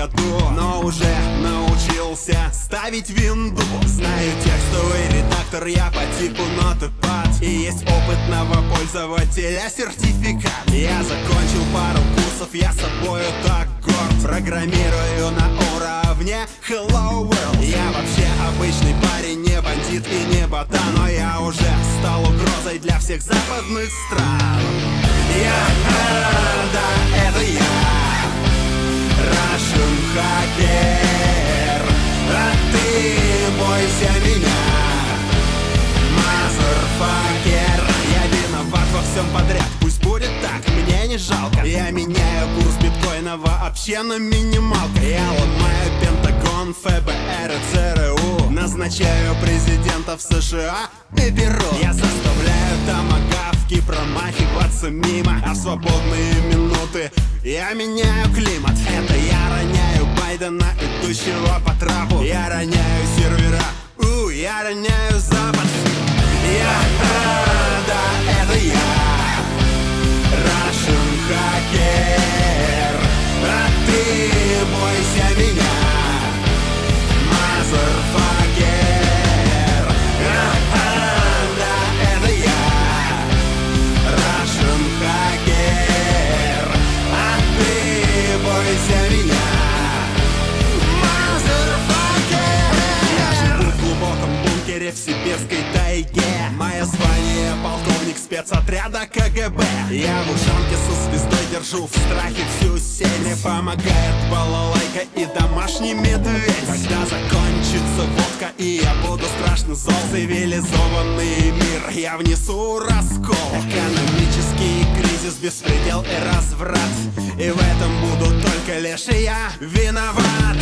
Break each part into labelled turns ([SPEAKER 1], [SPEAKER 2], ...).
[SPEAKER 1] году, но уже научился ставить винду. Знаю текстовый редактор, я по типу Notepad, и есть опытного пользователя сертификат. Я закончил пару курсов, я собою так горд. Программирую на уровне Hello World. Я вообще обычный парень, не бандит и не ботан, но я уже стал угрозой для всех западных стран. Да, это я, Russian Hacker, а ты бойся меня, Motherfucker. Я виноват во всем подряд, пусть будет так, мне не жалко. Я меняю курс биткоина вообще на минималка. Я ломаю Пентагон, ФБР и ЦРУ, назначаю президентов США и Перу. Я заставляю томагавки промахиваться мимо, а в свободные минуты я меняю климат. Это я роняю Байдена, идущего по трапу. Я роняю сервера, я роняю Запад. Да, это я, Russian Hacker, а ты бойся меня, Motherfucker. Да, это я, Russian Hacker, а ты бойся меня, Motherfucker. Я живу в глубоком бункере в сибирской тайге. Мое звание полковник спецотряда КГБ. Я в ушанке со звездой держу в страхе всю сеть. Мне помогает балалайка и домашний медведь. Когда закончится водка и я буду страшно зол, цивилизованный мир я внесу раскол. Экономический кризис, беспредел и разврат, и в этом буду только лишь я виноват.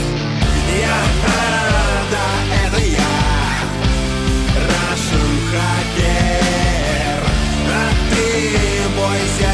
[SPEAKER 1] Да, это я, Russian Hacker, а ты бойся